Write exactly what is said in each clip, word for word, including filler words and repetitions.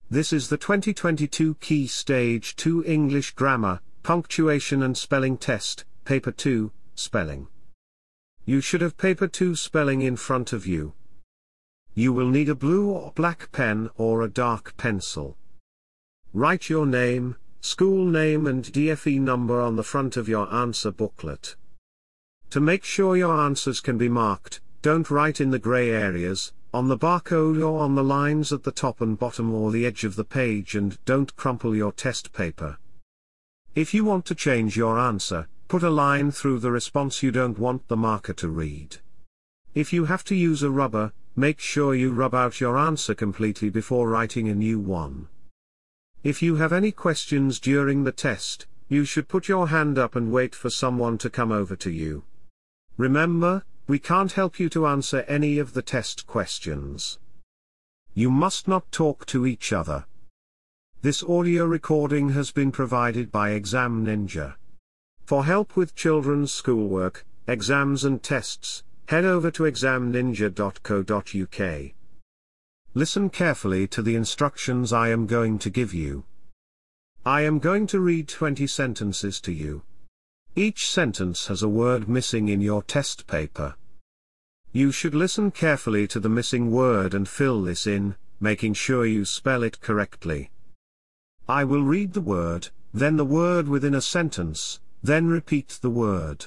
This is the twenty twenty-two Key Stage two English Grammar, Punctuation and Spelling Test, Paper two, Spelling. You should have Paper two Spelling in front of you. You will need a blue or black pen or a dark pencil. Write your name, school name and D F E number on the front of your answer booklet. To make sure your answers can be marked, don't write in the grey areas, on the barcode or on the lines at the top and bottom or the edge of the page, and don't crumple your test paper. If you want to change your answer, put a line through the response you don't want the marker to read. If you have to use a rubber, make sure you rub out your answer completely before writing a new one. If you have any questions during the test, you should put your hand up and wait for someone to come over to you. Remember, we can't help you to answer any of the test questions. You must not talk to each other. This audio recording has been provided by Exam Ninja. For help with children's schoolwork, exams and tests, head over to exam ninja dot co dot U K. Listen carefully to the instructions I am going to give you. I am going to read twenty sentences to you. Each sentence has a word missing in your test paper. You should listen carefully to the missing word and fill this in, making sure you spell it correctly. I will read the word, then the word within a sentence, then repeat the word.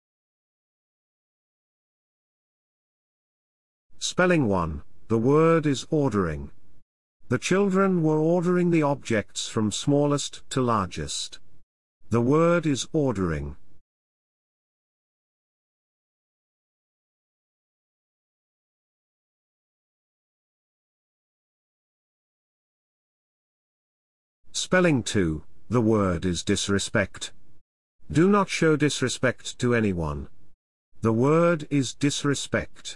Spelling one. The word is ordering. The children were ordering the objects from smallest to largest. The word is ordering. Spelling two. The word is disrespect. Do not show disrespect to anyone. The word is disrespect.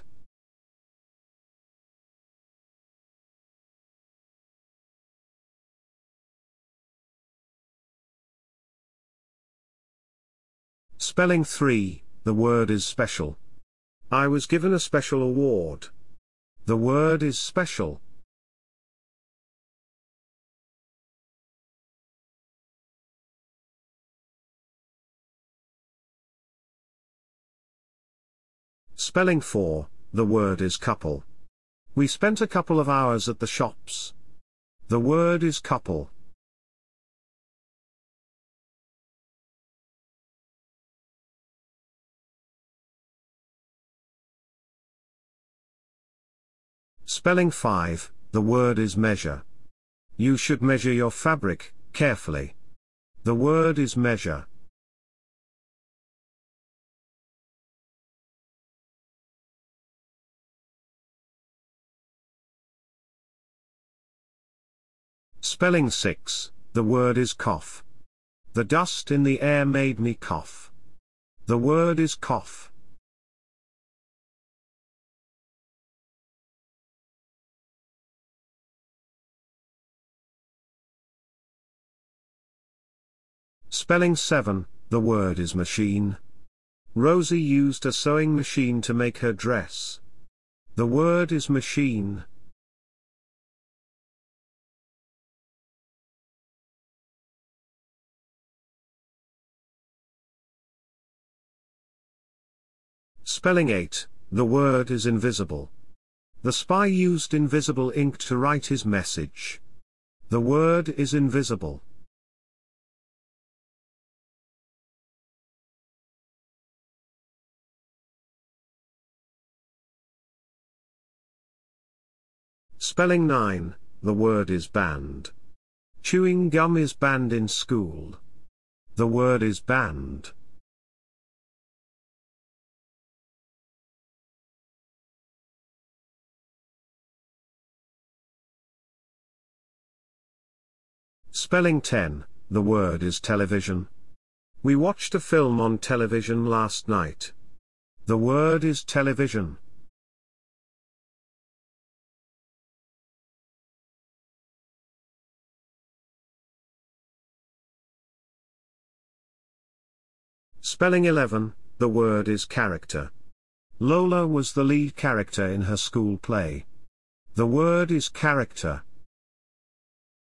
Spelling three. The word is special. I was given a special award. The word is special. Spelling four. The word is couple. We spent a couple of hours at the shops. The word is couple. Spelling five. The word is measure. You should measure your fabric carefully. The word is measure. Spelling six. The word is cough. The dust in the air made me cough. The word is cough. Spelling seven. The word is machine. Rosie used a sewing machine to make her dress. The word is machine. Spelling eight. The word is invisible. The spy used invisible ink to write his message. The word is invisible. Spelling nine. The word is banned. Chewing gum is banned in school. The word is banned. Spelling ten. The word is television. We watched a film on television last night. The word is television. Spelling eleven. The word is character. Lola was the lead character in her school play. The word is character.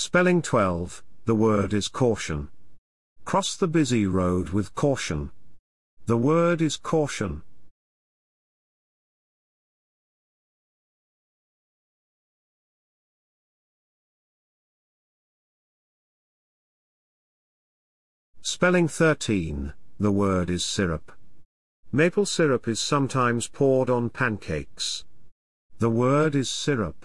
Spelling twelve, the word is caution. Cross the busy road with caution. The word is caution. Spelling thirteen, the word is syrup. Maple syrup is sometimes poured on pancakes. The word is syrup.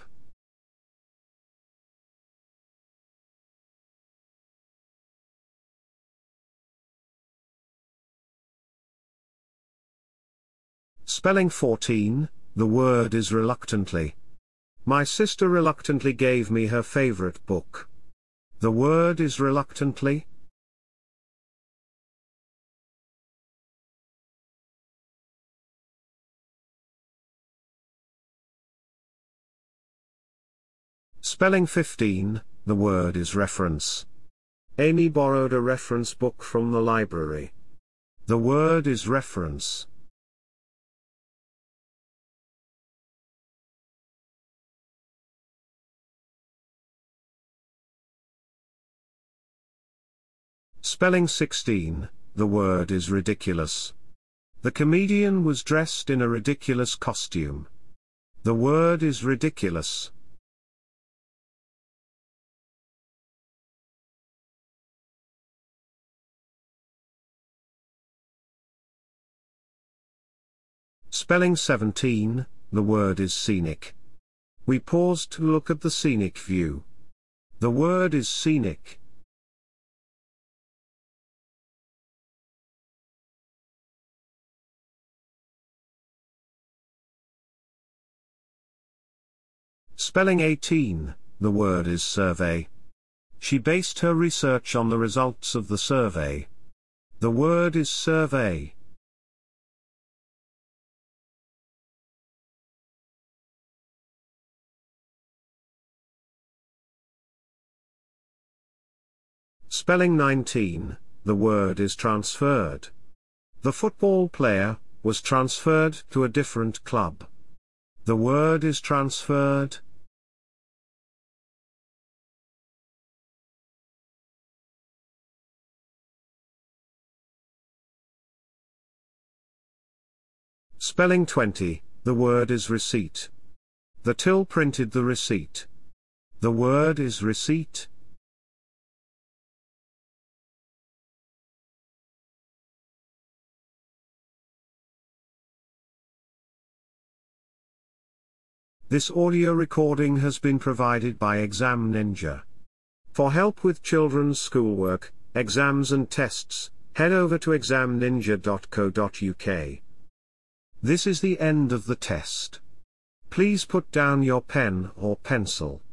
Spelling fourteen, the word is reluctantly. My sister reluctantly gave me her favorite book. The word is reluctantly. Spelling fifteen, the word is reference. Amy borrowed a reference book from the library. The word is reference. Spelling sixteen, the word is ridiculous. The comedian was dressed in a ridiculous costume. The word is ridiculous. Spelling seventeen, the word is scenic. We paused to look at the scenic view. The word is scenic. Spelling eighteen, the word is survey. She based her research on the results of the survey. The word is survey. Spelling nineteen, the word is transferred. The football player was transferred to a different club. The word is transferred. Spelling twenty, the word is receipt. The till printed the receipt. The word is receipt. This audio recording has been provided by Exam Ninja. For help with children's schoolwork, exams and tests, head over to exam ninja dot co dot U K. This is the end of the test. Please put down your pen or pencil.